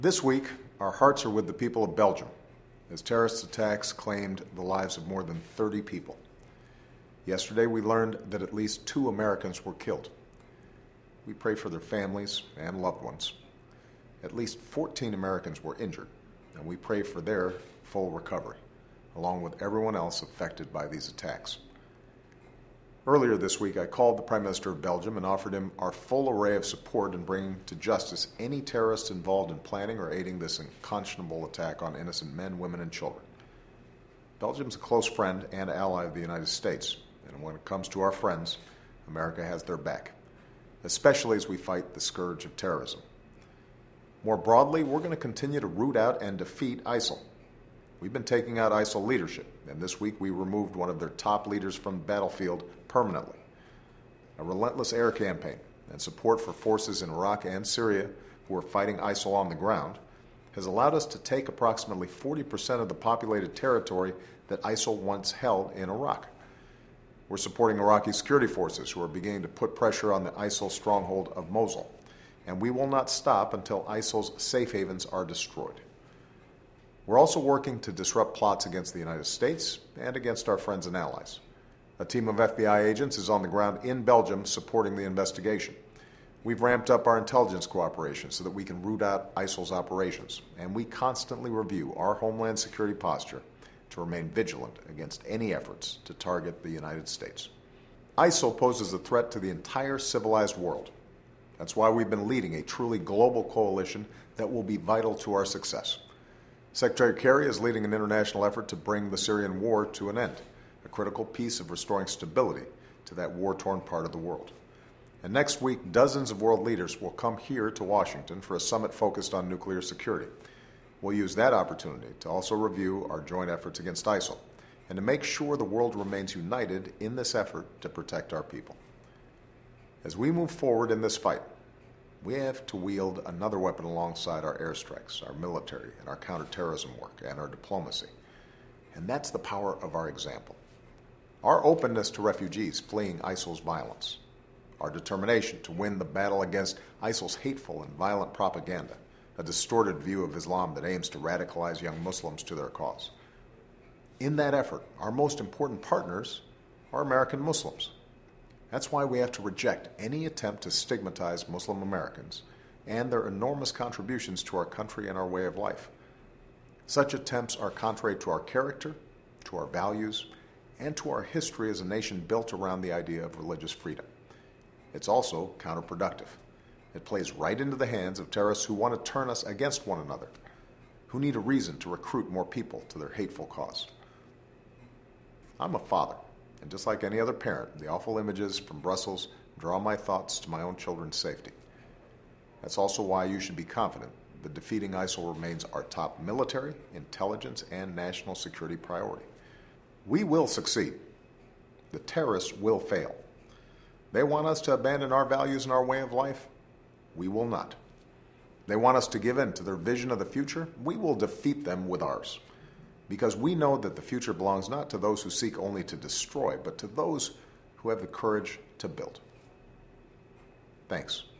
This week, our hearts are with the people of Belgium, as terrorist attacks claimed the lives of more than 30 people. Yesterday, we learned that at least 2 Americans were killed. We pray for their families and loved ones. At least 14 Americans were injured, and we pray for their full recovery, along with everyone else affected by these attacks. Earlier this week, I called the Prime Minister of Belgium and offered him our full array of support in bringing to justice any terrorists involved in planning or aiding this unconscionable attack on innocent men, women, and children. Belgium's a close friend and ally of the United States, and when it comes to our friends, America has their back, especially as we fight the scourge of terrorism. More broadly, we're going to continue to root out and defeat ISIL. We've been taking out ISIL leadership, and this week we removed one of their top leaders from the battlefield permanently. A relentless air campaign and support for forces in Iraq and Syria who are fighting ISIL on the ground has allowed us to take approximately 40% of the populated territory that ISIL once held in Iraq. We're supporting Iraqi security forces who are beginning to put pressure on the ISIL stronghold of Mosul, and we will not stop until ISIL's safe havens are destroyed. We're also working to disrupt plots against the United States and against our friends and allies. A team of FBI agents is on the ground in Belgium supporting the investigation. We've ramped up our intelligence cooperation so that we can root out ISIL's operations, and we constantly review our homeland security posture to remain vigilant against any efforts to target the United States. ISIL poses a threat to the entire civilized world. That's why we've been leading a truly global coalition that will be vital to our success. Secretary Kerry is leading an international effort to bring the Syrian war to an end, a critical piece of restoring stability to that war-torn part of the world. And next week, dozens of world leaders will come here to Washington for a summit focused on nuclear security. We'll use that opportunity to also review our joint efforts against ISIL and to make sure the world remains united in this effort to protect our people. As we move forward in this fight, we have to wield another weapon alongside our airstrikes, our military, and our counterterrorism work, and our diplomacy. And that's the power of our example. Our openness to refugees fleeing ISIL's violence. Our determination to win the battle against ISIL's hateful and violent propaganda, a distorted view of Islam that aims to radicalize young Muslims to their cause. In that effort, our most important partners are American Muslims. That's why we have to reject any attempt to stigmatize Muslim Americans and their enormous contributions to our country and our way of life. Such attempts are contrary to our character, to our values, and to our history as a nation built around the idea of religious freedom. It's also counterproductive. It plays right into the hands of terrorists who want to turn us against one another, who need a reason to recruit more people to their hateful cause. I'm a father. And just like any other parent, the awful images from Brussels draw my thoughts to my own children's safety. That's also why you should be confident that defeating ISIL remains our top military, intelligence, and national security priority. We will succeed. The terrorists will fail. They want us to abandon our values and our way of life. We will not. They want us to give in to their vision of the future. We will defeat them with ours. Because we know that the future belongs not to those who seek only to destroy, but to those who have the courage to build. Thanks.